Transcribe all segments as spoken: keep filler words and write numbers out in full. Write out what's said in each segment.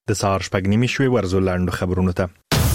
د سهار شپږ نیمې شوې ورزو لاندو خبرونو ته.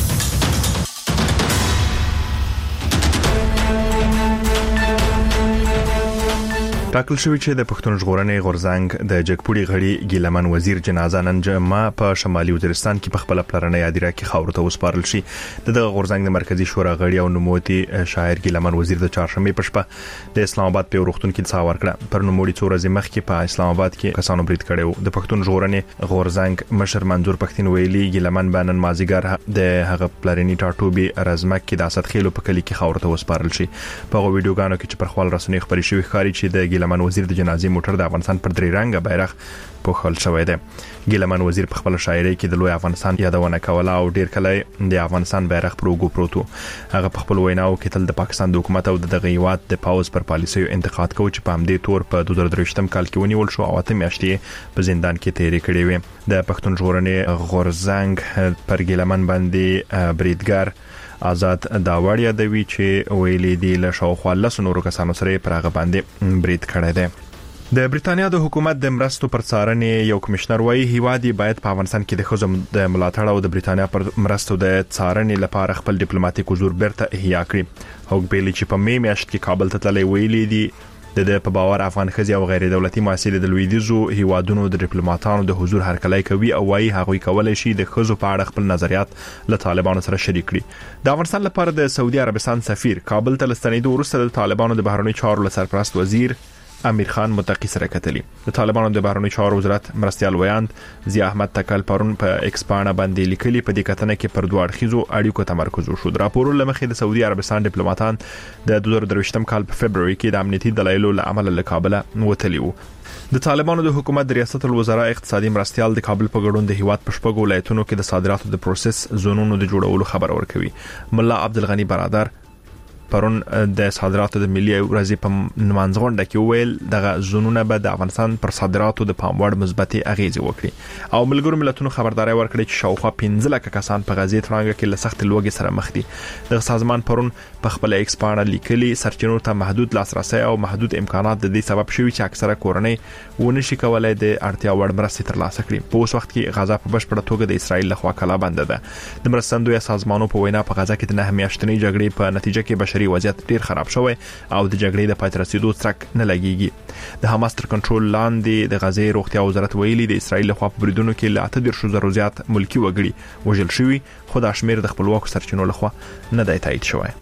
ټاکل شوی چې د پښتون ژغورنې غورځنګ د جګپوړي غړي ګیلمن وزیر جنازه نن جمعه په شمالي وزیرستان کې په خپل پلرنۍ یادیره کې خاور ته وسپارل شي. د غورځنګ د مرکزی شورا غړي او نوموتي شاعر ګیلمن وزیر د چهارشنبه په شپه د اسلام آباد په روغتون کې څا ورکړه. پر نوموړي څو ورځې مخکې په اسلام آباد کې کسانو برید کړو. د پښتون ژغورنې غورځنګ مشر منظور پښتين ویلي ګیلمن بنن مازیګر د هغه پلرنۍ ټاټوبي رزمک کې د اسد خېلو په کلی کې خاور ته وسپارل شي. په ویډیوګانو کې چې پر خپل رسنۍ خبري شوی ښکاري چې د ګیلمن وزیر د جنازې موټر د افغانستان پر درې رنګه بیرغ پوښل شوی دی. ګیلمن وزیر په خپل شاعرۍ کې د لوی افغانستان یادونه کوله او ډیر کله د افغانستان بیرغ پر وګو پروتو. هغه په خپل ویناو کې تل د پاکستان د حکومت او د غیوات د پاوز پر پالیسیو انتقاد کوي چې په همدې تور په دوه زره درې کال کې ونیول شو او اته میاشتې په زندان کې تیرې کړې وې. د پښتون ژغورنې غورځنګ پر ګیلمن باندې بریدګر آزاد داوړ یادوي چې ویلي دی له شاوخوا لس نورو کسانو سره پر هغه باندې برید کړی دی. د بریټانیا د حکومت د مرستو پر څارنې یو کمشنر وایي هیواد باید په افغانستان کې د خزم د ملاتړ او د بریټانیا پر مرستو د څارنې لپاره خپل ډیپلوماټیک حضور بیرته احیا کړي. هوګ بیلی چې په می میاشت کې کابل ته تللی ویلي دی د د په باور افغان خزي او غیر دولتي مؤسسې د لویدیزو هیوادونو د ډیپلوماټانو د حضور هرکلی کوي او وايي هغوی کولای شي د خزو په اړه خپل نظریات له طالبانو سره شریک کړي. د افغانستان لپاره د سعودي عربستان سفیر کابل ته لستنیدو وروسته د طالبانو د بهرنی چارو سرپرست وزیر امیر خان متقی سره کتلی. د طالبانو د بهرنی چارو وزارت مرستيال ویاند ضیاء احمد تکل پرون په ایکس باندې باندې لیکلي په دې کتنه کې پر دوه اړخیزو اړیکو تمرکز وشو. راپورونه لمخې د سعودي عربستان ډیپلوماټان د دوه زره درې کال په فبرवरी کې د امنیتي دلایلو له امله له کابل وتلی وو. د طالبانو د حکومت د ریاست الوزرا اقتصادي مرستيال د کابل په ګډون د هیواد په شپږو ولایتونو کې د صادراتو د پروسس زونونو د جوړولو خبر ورکوي. مولا عبدالغنی برادر پرون د صادراتو د ملي ورځې په منځغونډه کې ویل دغه زونونه به د افغانستان پر صادراتو د پاموړ مثبتي اغیزې وکړي او ملګرو ملتونو خبرداري ورکړي چې شاوخوا پنځه لک کسان په غزې ترانګه کې له سخت لوګي سره مخ دي. د سازمان پرون په خپل ایکس باندې لیکلي سرچینو ته محدود لاسرسي او محدود امکانات د دې سبب شوي چې اکثره کورنۍ ونشي کولای د اړتیا وړ مرستې ترلاسه کړي. په اوس وخت کې غزا په بشپړه توګه د اسرایل لخوا کلا بنده ده. د مرستندوی سازمانونو په وینا په غزا کې د نه میاشتنۍ جګړې په نتیجه کې بشري وضعیت ډیر خراب شوی او د جګړې د پاتې رسیدو څرک نه لګیږي. د حماس تر کنټرول لاندې د غزې روغتیا وزارت ویلي د اسرایل لخوا په بریدونو کې له اته دېرش زره زیات ملکی وګړي وژل شوي خو د شمیر د خپلواکو سرچینو لخوا نه دی تایید شوی.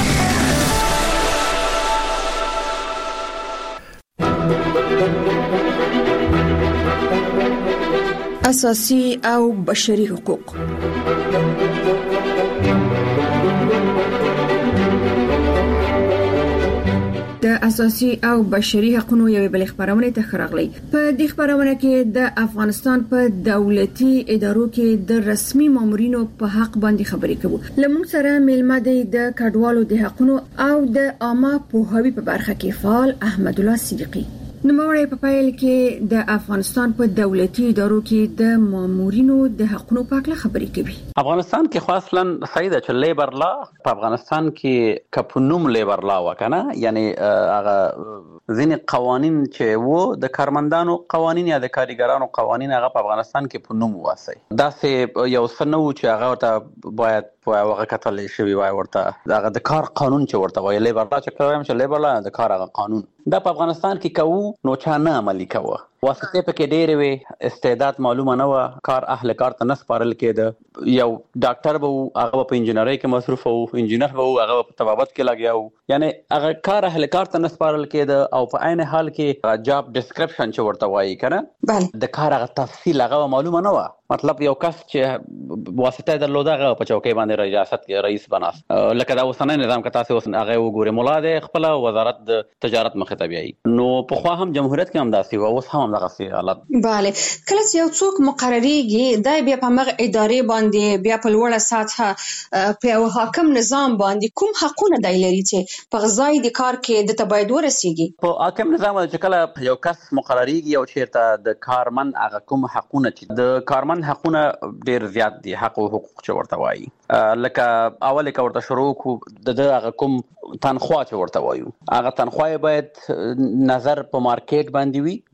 اساسي او بشري حقوق د اساسي او بشري حقوقو یوې بل خبرونه ته خراغلي. په دې خبرونه کې د افغانستان په دولتي ادارو کې د رسمي مامورینو په حق باندې خبرې کوو. لمون سره ملمه د کډوالو د حقوقو او د عامه پوهاوي په برخه کې فعال احمد الله صدیقي نوموړی په پیل کې د افغانستان په دولتي ادارو کې د مامورینو د حقوقو په اړه خبرې کوي. افغانستان کې خاصلا صحیح ده چې لیبر لا په افغانستان کې کپنوم لیبر لا وکنه یعنی هغه ځینې قوانين چې وو د کارمندانو قوانين یا د کارګرانو قوانين هغه په افغانستان کې په نوم واسي. دا سه یو سنو چې هغه ته باید په هغه کتل شي وای ورته هغه د کار قانون چې ورته وای لیبر لا چې کوم چې لیبر لا د کار هغه قانون دا په افغانستان کې کوو نو چا نه عملي کوه. واسطه په کې ډېر وي استعداد معلومه نه و کار اهل کار ته نسپارل کېده. یو ډاکټر به هغه په انجینری کې مصروف وو انجینر به هغه په طبابت کې لګیا وو یعنی هغه کار اهل کار ته نسپارل کېده او په عین حال کې جاب ډیسکرپشن چې ورته وایي کنه د کار هغه تفصیل هغه معلومه نه و. مطلب یو کس چې واسطه درلوده هغه په چوکۍ باندې ریاست کې رئیس بناست لکه دا اوسنۍ نظام کې تاسو اوس هغه وګورئ مولا د خپل وزارت د تجارت مخه ته بیاي نو په خو هم جمهوریت کې هم داسي و اوس هم دغه سي حالت. bale کله چې یو څوک مقرریږي دا بیا په مغه ادارې باندې بیا په لوړه سطح په یو حاکم نظام باندې کوم حقونه دی لري چې په غځای د کار کې د تبعید ورسیږي. په حاکم نظام چې کله یو کس مقرریږي او چیرته د کارمن هغه کوم حقونه چې د کارمن حقونه ډیر زیات دي حق او حقوق چې ورته وایي لکه اول کې ورته شروع کو د هغه کوم تنخواه چې ورته وایو هغه تنخواه باید نظر په مارکیټ باندې وي د بازار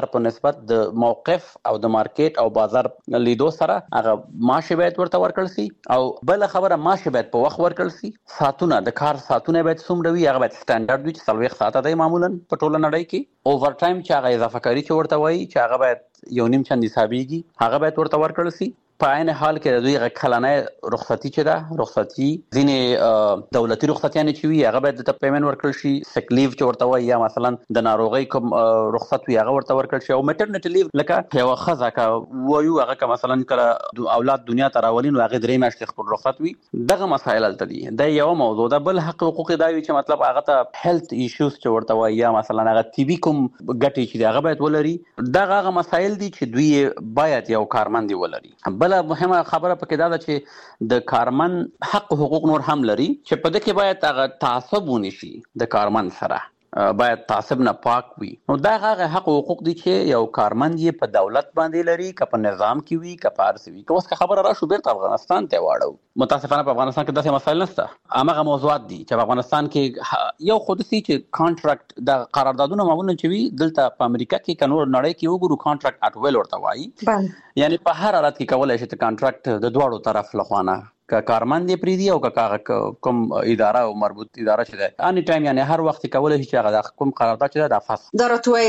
بازار په نسبت د موقف او د مارکیټ او بازار لیدو سره هغه معاش باید ورته ورکړل شي او بل خبره معاش باید په وخت ورکړل شي. ساعتونه د کار ساعتونه باید څومره وي هغه باید سټانډرډ وي چې څلوېښت ساعته دی معمولا په ټوله نړۍ کې. اوور ټایم چې هغه اضافه کاری چې ورته وایي چې هغه باید یو نیم چند حسابيږي هغه باید ورته ورکړل شي. په عین حال کې د دوی غ کلنه رخصتي چې ده رخصتي ځینې دولتي رخصتیانې چې وي هغه باید د پیمنټ ورکړل شي. سک لیو چې ورته وایي یا مثلا د ناروغۍ کوم رخصت وي هغه ورته ورکړل شي او میټرنټی لیو لکه یو خزه کا وایو هغه که مثلا کله اولاد دنیا ته راولین او هغه درې میاشتې خپل رخصت وي. دغه مسایل تل دي د یو موضوع د بل حق حقوق دا وي چې مطلب هغه ته هیلث ایشوز چې ورته وایي یا مثلا هغه ټي بي کوم ګټي چې هغه باید ولري. دغه هغه مسایل دي چې دوی باید یو کارمند ولري. بل مهمه خبره پکې دا ده چې د کارمن حق او حقوق نور هم لري چې په دې کې باید هغه تعصب ونشي د کارمن سره باید تعصب نه پاک وي. نو دا هغه حق او حقوق دي چې یو کارمند یې په دولت باندې لري که په نظام کې وي که په ارسي وي. که اوس خبره راشو بیرته افغانستان ته واړو متاسفانه په افغانستان کې داسې مسایل نشته. هغه موضوعات دي چې په افغانستان کې یو خودسي چې کانټراکټ د قراردادونو معمولا چې وي دلته په امریکا کې کنور نړۍ کې وګورو کانټراکټ اټ ویل ورته وایي. یعنی په هر حالت کې کولای شي ته کانټراکټ د دواړو طرف لخوانه که کارمند یې پریدي او که کوم اداره او مربوط اداره چې ده اني ټایم یعنی هر وخت کولای شي چې هغه کوم قرارداد چې ده د فصل دا راته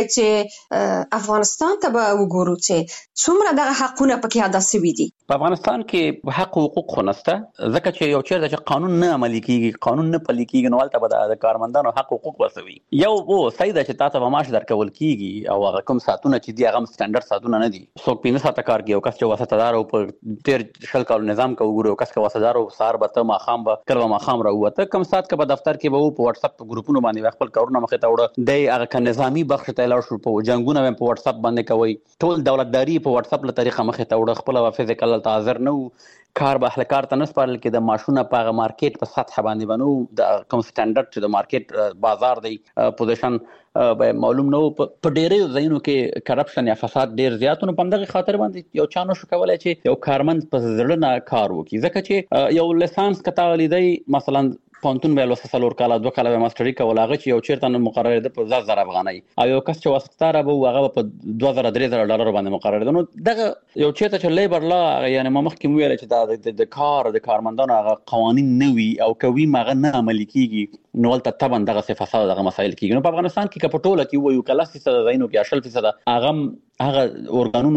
چې افغانستان ته به وګورو چې څومره دغه حقونه پکې ادا شوي دي. په افغانستان کې حق او حقوق خو نشته ځکه چې یو چیرته چې قانون نه عملي کیږي قانون نه پلي کیږي نو ولته به د کارمندانو حق او حقوق وسوي. یو وو سیده چې تاسو به معاش درکول کیږي او هغه کوم ساعتونه چې دی هغه سټانډرډ ساعتونه نه دي. څوک پنځه ساعته کار کوي او کس چې وساتدار او په ډیر شل کال نظام کې وګورو کس چې وساتدار او سار به ته ماخام به کله ماخام راوته کم سات کې په دفتر کې به په واتس اپ ګروپونو باندې خپل کارونه مخه ته وړه دی هغه ک نظامی بخښ ته لاړ شو په جنگونه په واتس اپ باندې کوي ټول دولتداري په واتس اپ له طریقه مخه ته وړه خپل فزیکل تعذر نو کار به اهل کار ته نسپارل کې د ماشونه په مارکیټ په سطح باندې بنو د کوم سټانډرډ چې د مارکیټ بازار دی پوزیشن به معلوم نو په ډېرې ځایونو کې کرپشن یا فساد ډېر زیاتونه په دغه خاطر باندې یو چانو شو کولای چې یو کارمند په زړه نه کار وکړي ځکه چې یو لیسانس کته لیدای مثلا پونتون به لوسه سلور کاله دوه کاله ماستری کول هغه چې یو چیرته مقرره ده په زړه زره افغاني او یو کس چې واسطه را به هغه په دوه زره درې زره ډالر باندې مقرره ده. نو دغه یو چیرته چې لیبر لا یعنی ما مخکې ویل چې د کار د کارمندانو هغه قوانين نه وي او کوي مغه نه عملي کیږي نو ولته طبعا دغه څه فساد دغه مسایل کیږي. نو په افغانستان کې کپټوله کې وایو کله چې زینو کې اشل فیصد هغه هغه اورګانونو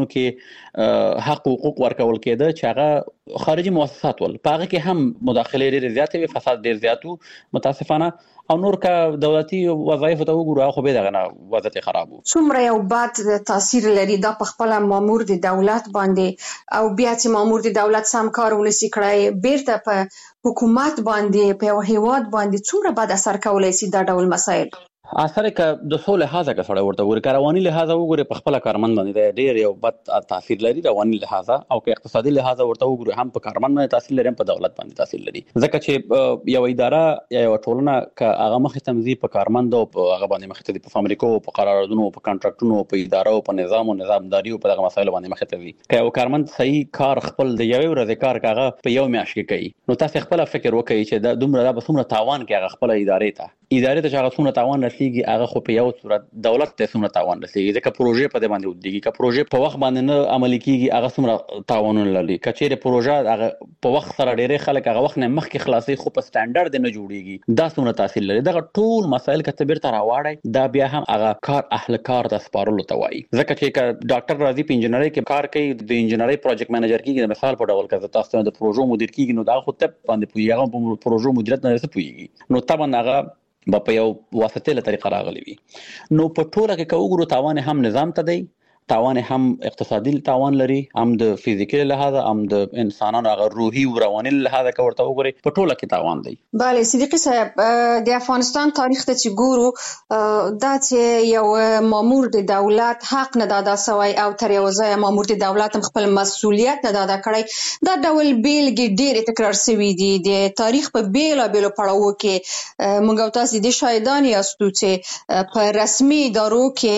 کې حق او حقوق ورکول کېده چې هغه خارجي مؤسسات ول پاغه کې هم مداخله لري زیاته وي فساد ډیر زیاتو متاسفانه او نور کا دولتي وظایف ته وګورو خو به دغه نه وضعیت خرابو. څومره یو بد تاثیر لري دا په خپل مامور د دولت باندې او بیا چې مامور د دولت سم کار ونسي کړای بیرته په حکومت باندې په هیواد باندې څومره بد اثر کولای شي دا ډول مسایل. اثر ک د څو لحاظه کا سره ورته ور کاروانی لحاظه وګوره په خپل کارمند باندې ډېر یو بد تاثیر لري رواني لحاظه او که اقتصادي لحاظه ورته وګوره هم په کارمند باندې تاثیر لري هم په دولت باندې تاثیر لري ځکه چې یو اداره یا یو ټولنه ک هغه مخه تنظیم په کارمند او په هغه باندې مخه ته په فابریکو په قراردادونو په کانټراکټونو په ادارو په نظام او نظامداري په دغه مسایلو باندې مخه ته وي ک یو کارمند صحیح کار خپل د یو ورځې کار کاغه په یو میاشت کې کوي نو تاسو خپل فکر وکړئ چې دا دومره د بسمره تاوان کې هغه خپل ادارې ته ادارې ته هغه څونه تاوان رسیږي هغه خو په یو صورت دولت ته څونه تاوان رسیږي ځکه پروژې په دې باندې ودیږي که پروژې په وخت باندې نه عملي کیږي هغه څومره تاوانونه لري کچېره پروژه هغه په وخت سره ډېرې خلک هغه وخت نه مخکې خلاصي خو په سټانډرډ نه جوړیږي دا څومره تاثیر لري دغه ټول مسایل کته بیرته راوړی دا بیا هم هغه کار اهل کار د سپارلو ته وایي ځکه چې ډاکټر راضي په انجینرۍ کې کار کوي د انجینرۍ پروجیکټ منیجر کیږي مثال په ډول کې تاسو د پروژو مدیر کیږي نو دا خو ته باندې پوي هغه په پروژو مدیریت نه پويږي نو طبعا هغه په یو واسطه له طریقه راغلی وي نو په ټوله کې کوګرو تاوان هم نظام ته دی تاوان هم اقتصادي تاوان لري هم د فزیکل لحاظه هم د انسانانو هغه روحي او رواني لحاظه کوړته وګوري په ټوله کې تاوان دی. bale صدیقي صاحب د افغانستان تاریخ ته چې ګورو دا چې یو مامور د دولت حق نه دادا سوی او تر یو ځای مامور د دولت خپل مسؤلیت نه دادا کړی دا ډول بیلګې ډېر تکرار شوي دي د تاریخ په بیلا بیلو پړاو کې موږ تاسو د شاهدان یاستو چې په رسمي ادارو کې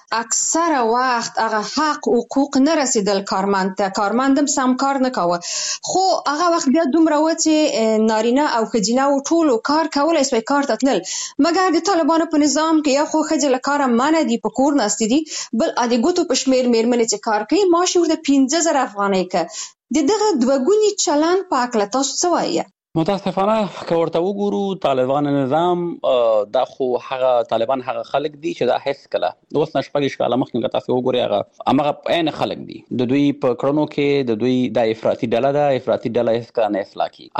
اکثره وخت هغه حق حقوق نه رسیدل کارمند ته، کارمندم سم کار نه کاوه، خو هغه وخت بیا دومره و چې نارینه او ښځینه او ټولو کار کولای سوی، کار ته تلل. مګر د طالبانو په نظام کې یا خو ښځې له کاره منع دي، په کور ناستې دي، بل د ګوتو په شمېر مېرمنې چې کار کوي معاش یې ورته پنځه زره افغانۍ که. د دغه دوه ګوني چلند په هکله تاسو څه وایي؟ متاسفانه که ورته وګورو طالبان نظام دا خو هغه طالبان هغه خلک دي چې دا هیڅ کله اوس نه شپږ کاله مخکې که تاسو وګورئ هغه هغه عین خلک دي. د دوی په کړنو کې د دوی د افراطي ډله ده، افراطي ډله هیڅ کله نه اصلاح کیږي.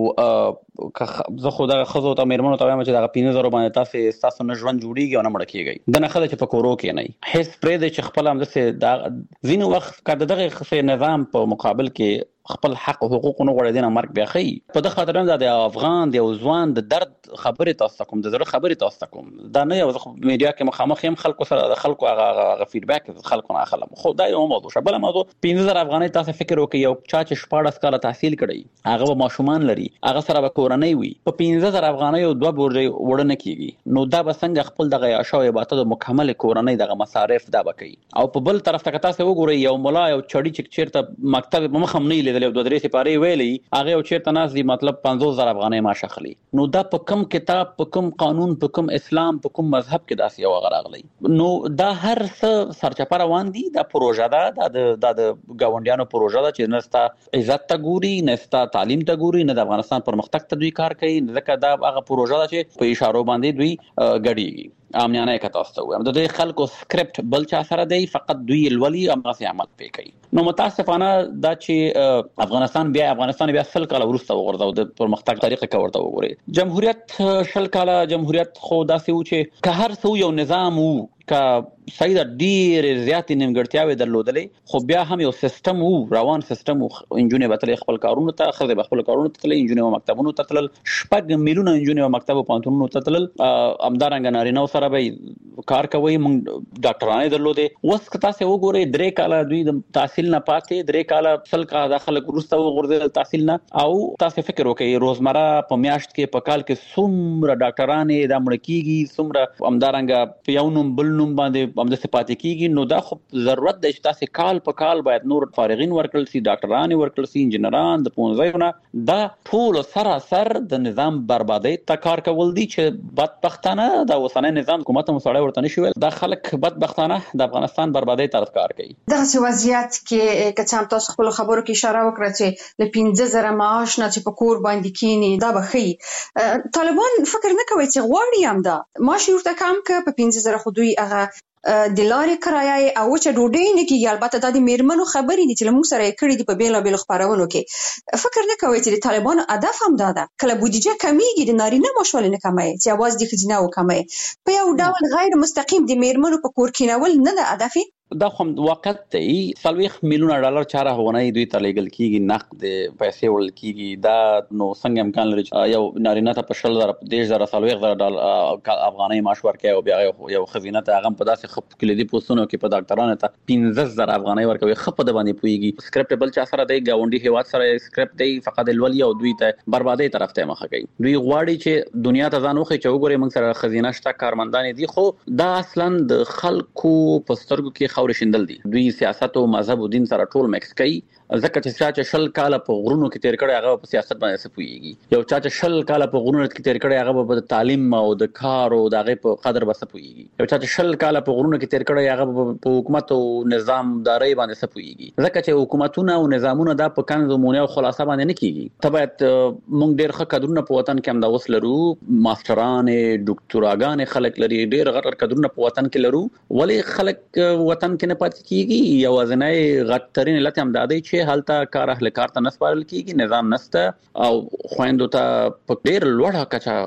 او زه خو دغه ښځو ته مېرمنو ته وایم چې دغه پنځه زره باندې تاسې ستاسو نه ژوند جوړېږي او نه مړه کېږئ. دنه ښه ده چې په کورو کې نه وي، هېڅ پرېږدئ چې خپله همداسې دا ځینې وخت که د دغه نظام په مقابل کې خپل حق او حقوق نه غواړي، دنه مرګ بیا ښیي. په دغه خاطر هم دا د افغان د یو ځوان د درد خبرې تاسو ته کوم، د زړه خبرې تاسو ته کوم. دا نه یو میډیا کې مخامخ یم خلکو سره د خلکو هغه فیډبیک خلکو نه اخلم، خو دا یو موضوع شه. بله موضوع پنځه زره افغانۍ تاسو فکر وکړئ، یو چا چې شپاړس کاله تحصیل کړی، هغه به ماشومان لري، هغه سره به کورنۍ وي، په پنځه زره افغانۍ او دوه بورجۍ وړه نه کېږي. نو دا به څنګه خپل دغه عشا او عبادت د مکمل کورنۍ دغه مصارف دا به کوي. او په بل طرف ته که تاسو وګورئ، یو ملا یو چړي چې چېرته مکتب په مخ هم نه لیدلی او دوه درې سپارې ویلي، هغه یو چېرته ناست دي، مطلب پنځوس زره افغانۍ معاش اخلي. نو دا په کوم کتاب، په کوم قانون، په کوم اسلام، په کوم مذهب کې داسې یو هغه راغلی؟ نو دا هر څه سرچپه روان دي. دا پروژه ده، دا د ګاونډیانو پروژه ده چې نه ستا عزت ته ګوري، نه ستا تعلیم ته ګوري، نه د افغانستان پرمختګ ته دوی کار کوي. ځکه دا هغه پروژه ده چې په اشارو باندې دوی ګډېږي. امنیانه که تاسو ته وایم د دې خلکو سکرپټ بل چا سره دی، فقط دوی لولي همغسې عمل پرې کوي. نو متاسفانه دا چې افغانستان بیا افغانستان بیا سل کاله وروسته وغورځو د پرمختګ طریقه که ورته وګورئ. جمهوریت شل کاله جمهوریت خو داسې و چې که هر څه یو نظام و، که صحیح ده ډېرې زیاتې نیمګړتیاوې درلودلې، خو بیا هم یو سیستم وو، روان سیستم وو. نجونې به تلې خپل کارونو ته، ښځې به خپلو کارونو ته تللې، نجونې به مکتبونو ته تلل، شپږ میلیونه نجونې به مکتب او پوهنتونونو ته تلل. همدارنګه نارینهو سره به کار کوئ، موږ ډاکټرانې درلودې. اوس که تاسې وګورئ، درې کاله دوی د تحصیل نه پاتې، درې کاله سل کاله دا خلک وروسته وغورځېدل تحصیل نه. او تاسې فکر وکړئ روزمره په میاشت کې، په کال کې څومره ډاکټرانې دا مړه کېږي، څومره همدارنګه په یو نوم بل نوم باندې همداسې پاتې کېږي. نو دا خو ضرورت دی چې تاسې کال په کال باید نور فارغین ورکړل سي، ډاکټرانې ورکړل سي، انجینران د پوهنځیو نه. دا ټول سراسر د نظام بربادۍ ته کار کول دي چې بدبختانه د اوسنی نظام حکومت هم سړی ورته نشي ویل. دا خلک بدبختانه د افغانستان بربادۍ طرف کار کوي. دغسې وضعیت کې که څه هم تاسو خپلو خبرو کې اشاره وکړه چې له پنځه زره معاش نه چې په کور باندې کینی، دا به ښیي. طالبان فکر نه کوي چې غواړي هم دا معاش یې ورته کم که په پنځه زره، خو دوی هغه د لارې کرایه او وچه ډوډۍ نه کېږي. البته دا د مېرمنو خبرې دي چې له موږ سره یې کړي دي په بېلابېلو خپرونو کې. فکر نه کوئ چې د طالبانو هدف هم دا ده، کله بودیجه کمیږي د نارینه معاش ولې نه کموي چې یوازې د ښځینه وکموي؟ په یو ډول غیر مستقیم د مېرمنو په کور کېنول نه ده هدف یې؟ دا خو واقعیت دی. څلوېښت میلیونه ډالر چاره افغانۍ دوی ته لیږل کېږي، نقد پیسې وړل کېږي. دا نو څنګه امکان لري چې یو نارینه ته په شل زره، دېرش زره، څلوېښت زره ډالر افغانۍ معاش ورکوي او بیا یو ښځینه ته هغه هم په داسې ښه کلیدي پوستونو کې په ډاکټرانو ته پنځه زره افغانۍ ورکوي. ښه په ده باندې پوهېږي، سکرپټ بل چا سره دی، ګاونډي هېواد سره سکرپټ دی، فقط لولي او دوی ته بربادۍ طرف ته مخه کوي. دوی غواړي چې دنیا ته ځان وښیي چې وګورئ موږ سره ښځینه شته، کارمندانې دي. خو دا اصلا د خلکو په سترګو کې خاورې شیندل دي. دوی سیاست او مذهب او دین سره ټول مکس کوي. ځکه چې چا چې شل کاله په غرونو کې تیر کړی هغه په سیاست باندې څه پوهېږي، یو چا چې شل کاله په غرونو کې تیر کړی هغه په تعلیم او د کار او د هغې په قدر به څه پوهېږي، یو چا چې شل کاله په غرونو کې تیر کړی هغه په حکومت او نظامدارۍ باندې څه پوهېږي. ځکه چې حکومتونه او نظامونه دا په کنز او مونې او خلاصه باندې نه کېږي. ته باید موږ ډېر ښه کدرونه په وطن کې همدا اوس لرو، ماسټرانې، ډاکټراګانې خلک لري، ډېر غټ غټ کدرونه په وطن کې لرو. ولې خلک وطن کې نه پاتې کېږي؟ یوازینی غټ ترین علت همدا دی چې هلته کار اهل کار ته نه سپارل کېږي، نظام نشته او خویندو ته په ډېر لوړه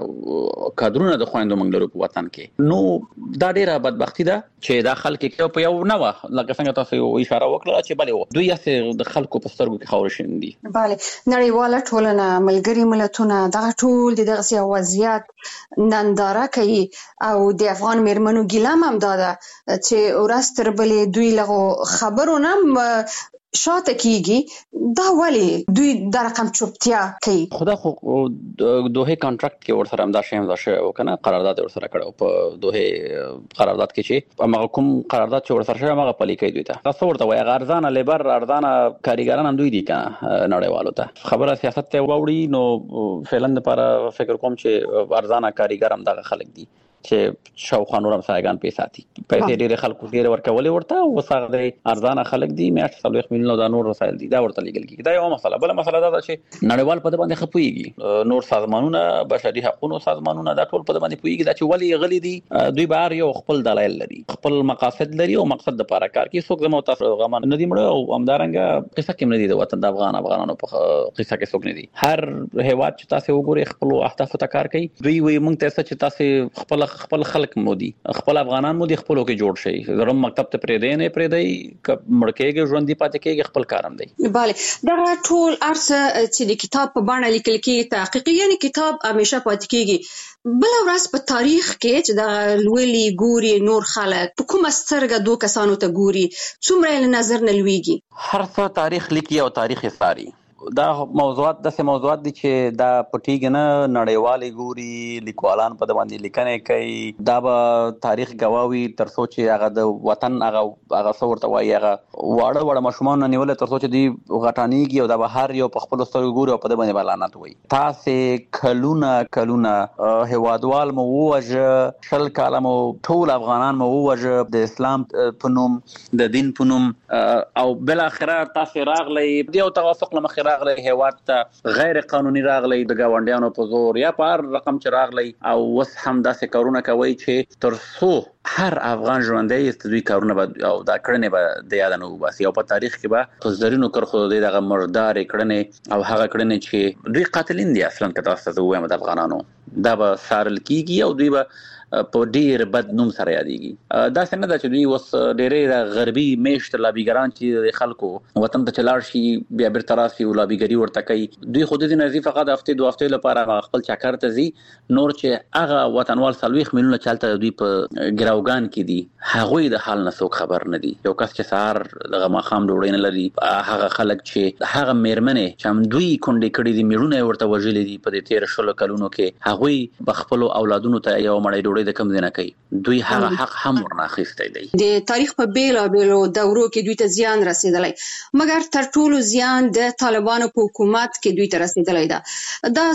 کچه کادرونه د خویندو موږ لرو په وطن کې. نو دا ډېره بدبختي ده چې دا خلک کې په یو نه وه، لکه څنګه تاسو اشاره وکړه چې بلې دوی هسې د خلکو په سترګو کې خاورې شیندي. بله، نړیواله ټولنه، ملګري ملتونه، دغه ټول د دغسې یو وضعیت ننداره کوي او د افغان مېرمنو ګیله هم همدا ده چې ورځ تر بلې دوی له خبرو نه شاته کیږي دا ولی دوی د رقم چوپتیا کوي؟ خدا خو دوه کانټراکټ کې ورسره همدا شی همدا شی وکنه قرارداد ورسره کړو په دوه قرارداد کې چې هغه کوم قرارداد چې ورسره شوی هغه پلي کوي دوی ته تاسو ورته وایي ارزانه لیبر ارزانه کاریګران هم دوی دي کنه نړیوالو ته خبره سیاست ته ووړي نو فعلن لپاره فکر کوم چې ارزانه کاریګر هم دغه خلک دي چې شاوخوا نور هم سایګان پیسې ساتي پیسې ډېر خلکو ډېر ورکولې ورته او وسغه ارزانه خلک دي میاشت څلوېښت میلیونه د نور رسایل دي دا ورته لګل کیږي دا یو مسله بل مسله دا ده چې نړیوال په باندې خپويږي نور سازمانونه بشري حقوقو سازمانونه دا ټول په باندې پويږي دا چې ولی غلي دي دوی بهر یو خپل دلایل لري خپل مقاصد لري او مقصد د لپاره کار کوي څوک زمو تاسو غمان نه دي مړ او همدارنګه قصه کې نه دي د وطن د افغان افغانانو په قصه کې څوک نه دي هر هیواد چې تاسو وګورئ خپل اهداف ته کار کوي دوی وي مونږ ته چې تاسو خپل خپل خلک مودي خپل افغانان مودي خپلو کې جوړ شي زرم مکتب ته پرې دی نه پرې دی مړکېږي ژوند دی پاتې کېږي خپل کارم دی. bale دا ټول ارسه چې د کتاب په باندې لیکل کېږي تحقیقي یعنی کتاب همیشه پاتې کېږي بل ورځ په تاریخ کې چې دا لولي ګوري نور خلک په کومه سترګه دوه کسانو ته ګوري څومره نظر نه لويږي هر څه تاریخ لیکي او تاریخ ساري دا موضوعات د سه موضوعات دي چې دا پټیګ نه نړیوالي ګوري لیکوالان په باندې لیکنې کوي دا به تاریخ گواوی تر سوچ هغه د وطن هغه هغه څورته وایي هغه واړه واړه مشمون نیول تر سوچ دی غټانیږي او دا به هر یو په خپل سترګو ګوري او په باندې بلانات وایي تاسو کلونه کلونه هوادوال مو وجه شل کالمو ټول افغانان مو وجه د اسلام په نوم د دین په نوم او بل اخره تاسو راغلی دی او توافق لمخ راغلی هیواد ته غیر قانوني راغلی د گاونډیانو په زور یا په هر رقم چې راغلی او وس هم داسې کارونه کوي چې تر څو هر افغان ژوندۍ است دوی کارونه به او دا کړنې به د یاد نه وباسي او په تاریخ کې به په زرینو کرخو دغه مردار کړنې او هغه کړنې چې دوی قاتلین دي اصلا که تاسو ته وایم د افغانانو دا به سارل کیږي او دوی به په ډیر بد نوم سره یادېږي دا څنګه دا چې دوی وس ډېرې غربي میشت لابیګران چې د خلکو وطن ته چلاړ شي بیا بیرته راسي او لابیګری ورته کوي دوی خود دې نزي فقط هفته دوه هفته لپاره خپل چکر ته زی نور چې هغه وطنوال سلويخ مليونه چالت دوی په ګراوګان کې دي هغه د حال نه څوک خبر نه دي یو کس چې سهار دغه مخام ډوړې نه لري هغه خلک چې هغه میرمنې چې هم دوی کونډې کړې دي میړونه ورته وژلې دي په دې تیر شلو کلونو کې هغه بخپل اولادونو ته یو مړی ډوړې د کم دینه کوي دوی هغه حق هم ورناخسته دي د تاریخ په بیل او بیلو دورو کې دوی ته زیان رسیدلی مګر تر ټولو زیان د طالبانو په حکومت کې دوی ته رسیدلی دا دا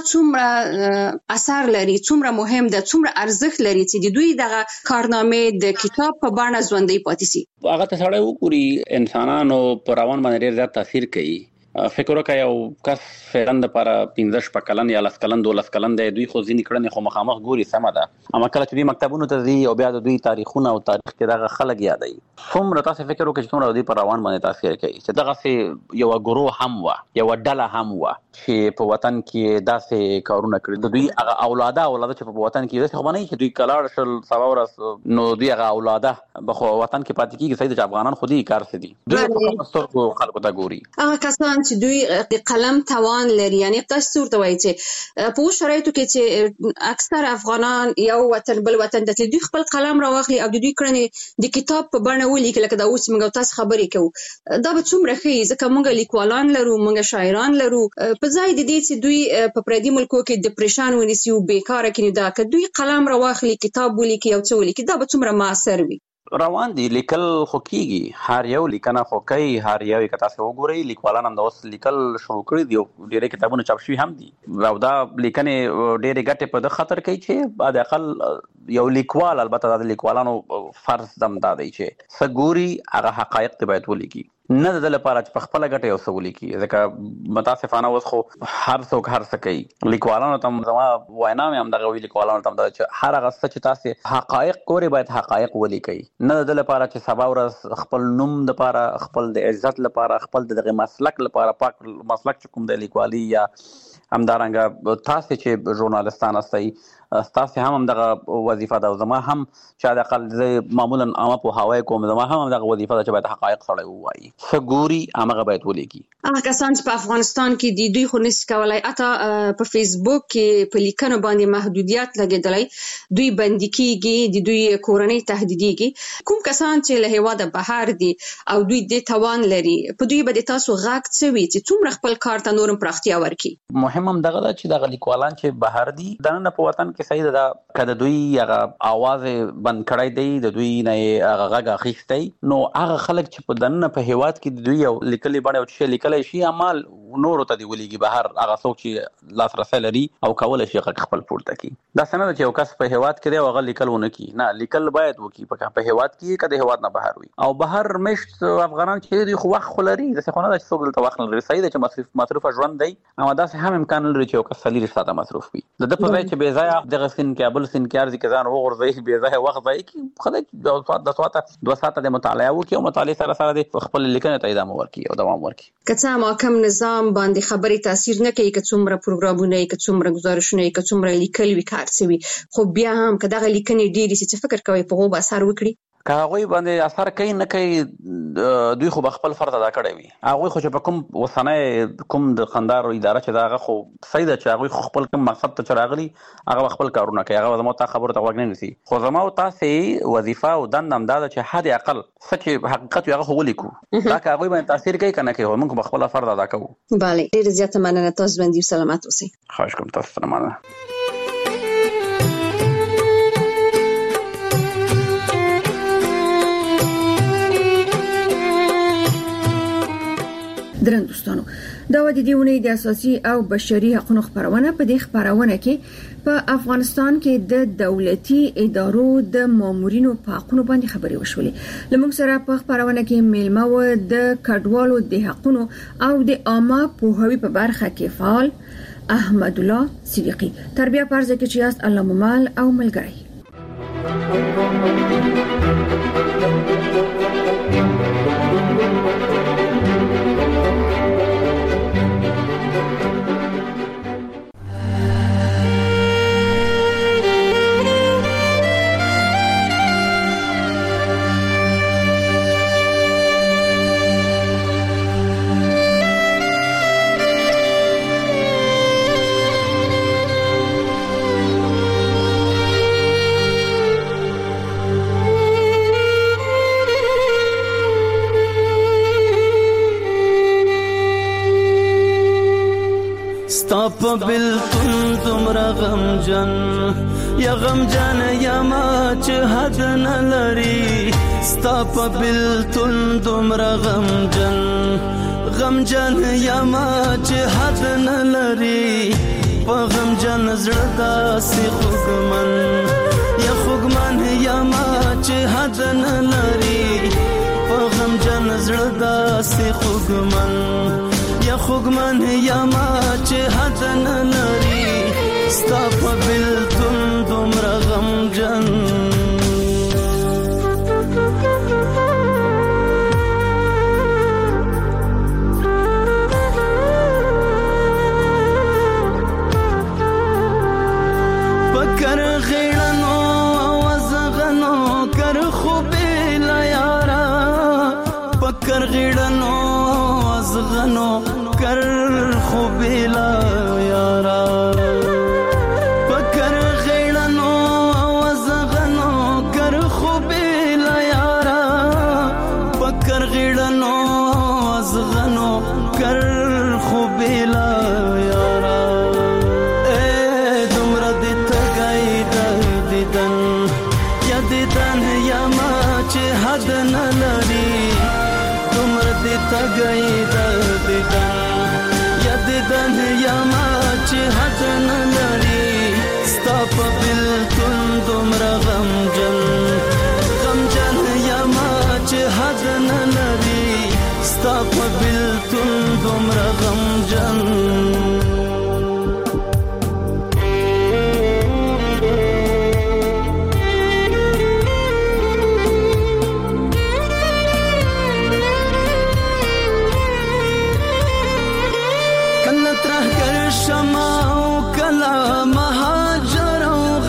څومره اثر لري څومره مهم ده څومره ارزښت لري چې د دوی دغه کارنامې د کتاب په باندې ژوندۍ پاتې سي هغه ته سره وګوري انسانانو پر روان باندې ډېر زیات تاثیر کوي فکر وکړئ یو کس فعلن د لپاره پنځه شپږ کلن یا لس کلن دولس کلن دی دوی خو ځینې کړنې خو مخامخ ګوري سمه ده اما کله چې دوی مکتبونو ته ځي او بیا د دوی تاریخونه او تاریخ کې دغه خلک یادوي څومره تاسو فکر وکړئ چې څومره دوی پر روان باندې تاثیر کوي چې دغه یو ګروه هم وه یو ډله هم وه چې په وطن کې داسې کارونه کړي د دوی هغه اولاده اولاده چې په وطن کې داسې خو نه چې دوی کلاړ شل سبا ورځ نو دوی هغه اولاده په وطن کې پاتې کېږي صحیح د افغانان خودي کار سدي دوی په کوم سترګو خلکو ته ګوري هغه کسان چې دوی د قلم توان لري یعنی تاسو ورته وایي چې په شرایطو کې چې اکثر افغانان یو وطن بل وطن ته دوی خپل قلم راوخلي او دوی کړنې د کتاب په باندې ولیکي لکه دا اوس موږ تاسو خبرې کوو دا به څومره ښه ځکه موږ لیکوالان لرو موږ شاعران لرو په ځای د دې چې دوی په پردي ملکو کې ډیپریشن ونیسي او بیکاره کړي دا که دوی قلم راوخلي کتاب ولیکي او څه ولیکي دا به څومره موثر وي روان دي لیکل خو کیږي هر یو لیکنه خو کوي هر یو کتا څه وګوري لیکوالان هم د اوس لیکل شروع کړی دي ډېر کتابونه چاپ شوي هم دي او دا لیکنې ډېر ګټه په د خطر کوي چې بعد اقل یو لیکوال البته د لیکوالانو فرض دم دا دی چې سګوري هغه حقایق ته باید ولیکي نه د لپاره چې په خپل غټه او سولې کې ځکه متاسفانه اوس خو هر څوک هر څه کوي لیکوالانو ته زما وینا مې هم دغه وی لیکوالانو ته دا چې هر هغه څه چې تاسو حقایق ګوري باید حقایق ولیکي نه د لپاره چې سبا ورځ خپل نوم د لپاره خپل د عزت لپاره خپل دغه مسلک لپاره پاک مسلک کوم د لیکوالي یا همدارنګه تاسو چې ژورنالستان استئ تاسو هم دغه وظیفه ده، زما هم چې د اقل معمولا عامه په هوای کوم، زما هم دغه وظیفه ده چې باید حقایق سره ووایي، څګوري هغه باید ولګي. هغه کسان چې په افغانستان کې دي دوی خو نشي کولای اته په فیسبوک کې په لیکنو باندې محدودیت لګیدلای، دوی بندي کیږي، د دوی کورنۍ تهدیدېږي. کوم کسان چې له هیواده بهر دي او دوی د توان لري، په دوی باندې تاسو غاک څوي چې څومره خپل کار ته نورم پراختیا ورکړي؟ مهم هم دغه چې دغه لیکوالان چې بهر دي دنه په وطن کې صحیح ده کده دوی هغه आवाज بند کړای دی، د دوی نه هغه غږ اخیستی، نو هغه خلک چې په دنه په هیواد کې دوی یو لیکلي باندې او چې لیکلای شي عمل نور ته دی ولېږي بهر، هغه څوک چې لاسرسي لري او کولای شي خپل پورته کی. دا څنګه چې یو کس په هیواد کې دی او هغه لیکلونه کی نه، لیکل باید وکي په هیواد کې کده هیواد نه بهر وي. او بهر مشت افغانان چې دوی خو وخت خلري د څه خونه د څوک دلته وخت لري، صحیح ده چې مصرف مصرف ژوند دی، اما دا هم امکان لري چې یو کس سلیری ساده مصرف وي. د د په ځای چې بې ځای دغه سین کې ابل سین کې ارزي کزان وګورځي بې ځای وخت ځای کې خدای د ساعت د ساعت دوه ساعت د مطالعه وکي او مطالعه سره سره د خپل لیکنه ته ادامه ورکړي او دوام ورکړي. کڅه محکم نظام باندې خبري تاثیر نه کوي، که څومره پروګرامونه که څومره گزارشونه که څومره لیکل وی کار سوي، خو بیا هم که دغه لیکنې ډېری چې فکر کوي په غو اثر وکړي، که هغه باندې اثر کوي نه کوي، دوی خو خپل فرض ادا کړی وي. هغه خو چې په کوم وسنه کوم د قندار اداره چې داغه خو سیده چې هغه خپل کوم مقصد ته چراغلي هغه خپل کارونه کوي، هغه زموږ ته خبره ته وګڼي نسی. خو زموږ تاسو وظیفه او دندم دا چې حد اقل سچ حقیقت هغه خو ولیکو، دا که هغه باندې تاثیر کوي کنه کوي، موږ خپل فرض ادا کوو. bale ډیر زیاته مننه، تاسو باندې سلامات اوسئ. خواهش کوم تاسو سره مننه. درن دوستانو، دا و د دیونې د اساسي او بشري حقوقو خبرونه په دې خبرونه کې په افغانستان کې د دولتي ادارو د مامورینو په حقوقو باندې خبري وشولې. لمونږ سره په خبرونه کې میلمه و د کډوالو د حقوقو او د عامه پوهاوي په برخه کې فعال احمد الله صدیقی. تربیه پرځ کې چې است الله ممال او ملګری. ستاپ بالکل تمرا غم جن یا غم جن یا ما چې حد نه لري، ستاپ بالکل تمرا غم جن غم جن یا ما چې حد نه لري، په غم جن زړه داسې خوږمن یا خوږمن یا ما چې حد نه لري، په غم جن زړه داسې خوږمن یا خوږمن یا ما چې حد نه لري، ستا په بلتون دومره غمجن. پکر غیړنو وزغنو کر خوبې لا یارا، پکر غیړنو وزغنو کر خوبیلا یارا، پکر غیړنو وزغنو کر خوبیلا یارا، پکر غیړنو وزغنو کر خوبیلا یارا. اے دومره دې تګای د دیدن یا دیدن یا ما چې حد نه لري، دومره دې تګای د دیدن دن یا ما چې حد نه لري، ستا په بلتون دومره غمجن غمجن یا ما چې حد نه لري، ستا په بلتون دومره غمجن. شما او کلا مهاجر او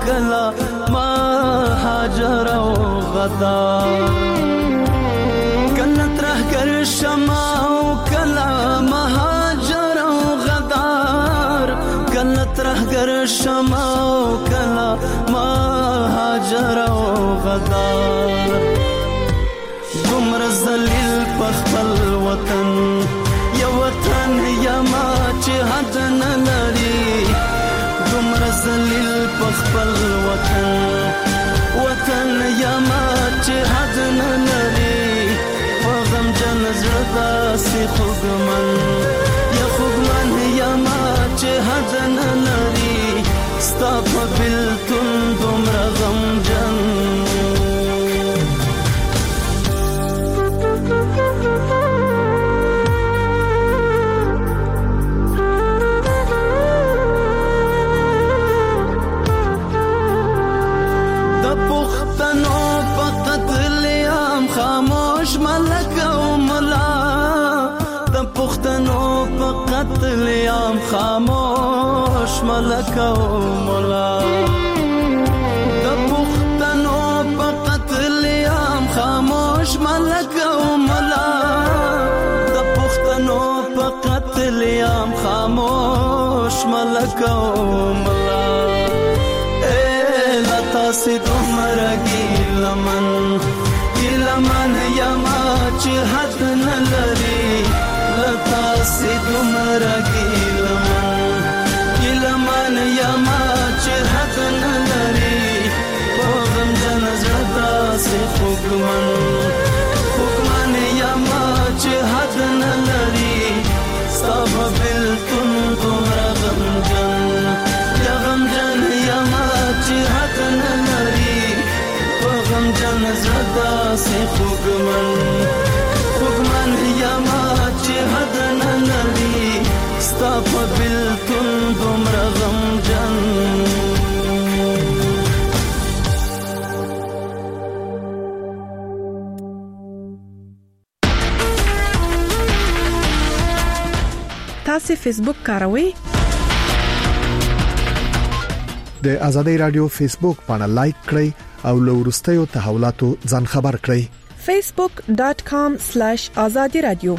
کلا مهاجر او غدار کله ترهګر شمه او کله مهاجر او غدار کله ترهګر شمه او کله مهاجر او غدار دومره ذلیل په خپل وطن یا وطن یا ما چې حد نه لري دومره ذلیل په خپل وطن وطن یا ما چې حد نه لري په غم جن زړه داسې خوږمن یا خوږمن یا ما چې حد نه لري ستا په بېلتون دومره غمجن قتل عام خاموش ملک او مولا د پښتنو په قتل عام خاموش ملک او مولا د پښتنو په قتل عام خاموش ملک او مولا اے لتا سي تمہارا ګیلمن ګیلمن یما چې حد نه لري لتا سي تمہارا ګیلمن ګیلمن یما چې حد نه لري په غم جن زړه سي خوږمن خوږمن یما چې حد نه لري ستا په بېلتون دومره غمجن یا غمجن یما چې حد نه لري په غم جن زړه سي خوږمن خوږمن یما چې حد نه لري ستا په بېلتون دومره غمجن تاسو فیسبوک کاروئ؟ د آزادۍ رادیو فیسبوک باندې لایک کړئ او له وروستیو تحولاتو ځان خبر کړئ facebook dot com slash azadi radio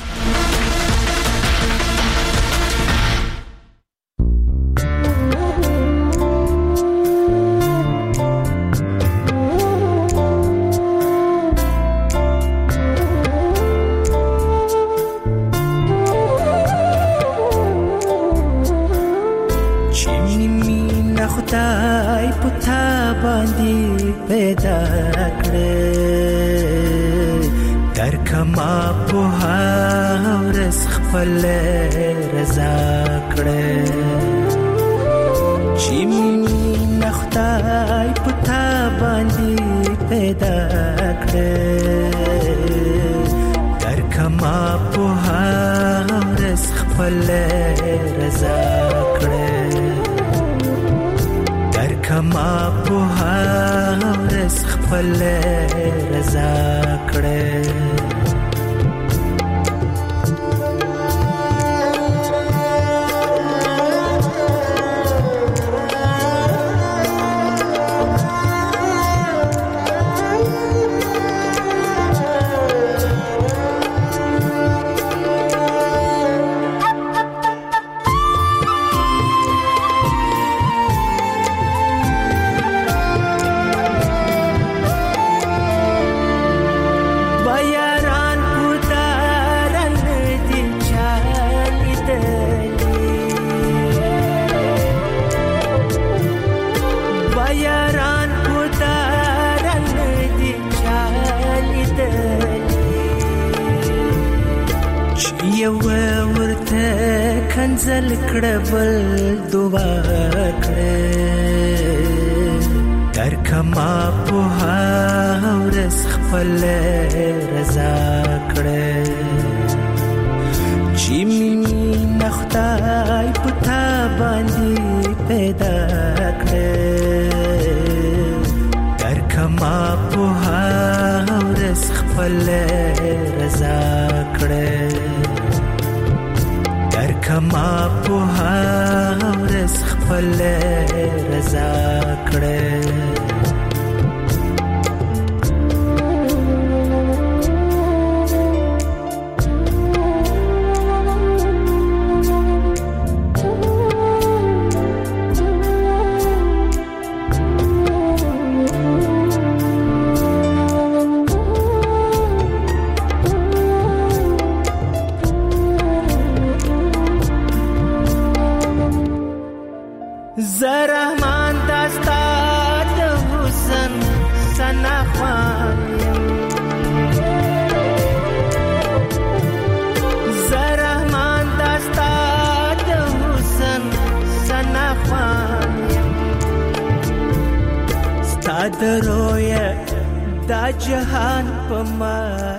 خدای پتا باندې پیدا کړې در کما په ورس خپل رضا کړې چې مين خدای پتا باندې پیدا کړې در کما په ورس خپل رضا کړې کما په هرس خپل رضا کړې کنزل کړبل دعا کړې در کما په ورس خپل رضا کړې چې مين خدای پتا باندې پیدا کړې در کما په ورس خپل رضا کړې کما په ورس خپل رضا کړې درویا دا جهان په ما